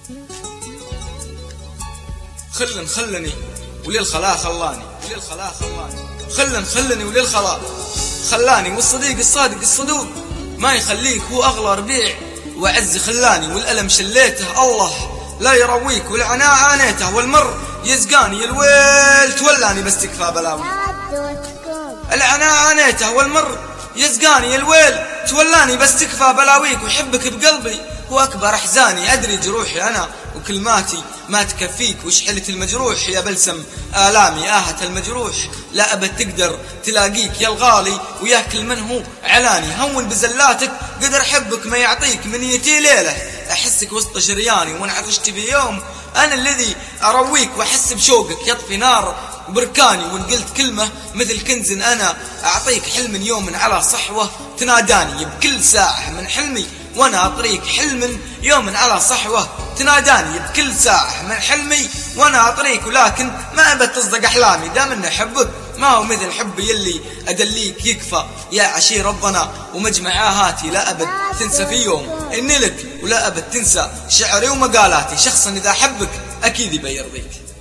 خلني وللخلا خلاني خلني وللخلا خلاني، والصديق الصادق الصدوق ما يخليك هو أغلى ربيع، وعز خلاني والألم شليته الله لا يرويك، والعناء عانيته والمر يزقاني، الويل تولاني بس تكفى بلاوي. العناء عانيته والمر يزقاني، الويل تولاني بس تكفى بلاويك، وحبك بقلبي هو أكبر أحزاني، أدري جروحي أنا وكلماتي ما تكفيك، وشحلة المجروح يا بلسم آلامي، آهة المجروح لا أبد تقدر تلاقيك يا الغالي، وياكل من هو علاني، هون بزلاتك قدر حبك ما يعطيك، من يتي ليلة أحسك وسط شرياني، وإن عطشت بيوم أنا الذي أرويك، وأحس بشوقك يطفي نار بركاني، وإن قلت كلمة مثل كنز أنا أعطيك، حلم يوم على صحوة تناداني، بكل ساعة من حلمي وانا اطريك، حلم يوم على صحوة تناداني، بكل ساعة من حلمي وانا اطريك، ولكن ما ابد تصدق احلامي، دام ان احبك ما هو مثل حبي يلي ادليك يكفى يا عشير ربنا، ومجمع آهاتي لا ابد تنسى في يوم اني لك، ولا ابد تنسى شعري ومقالاتي، شخصا اذا احبك اكيد يبي يرضيك.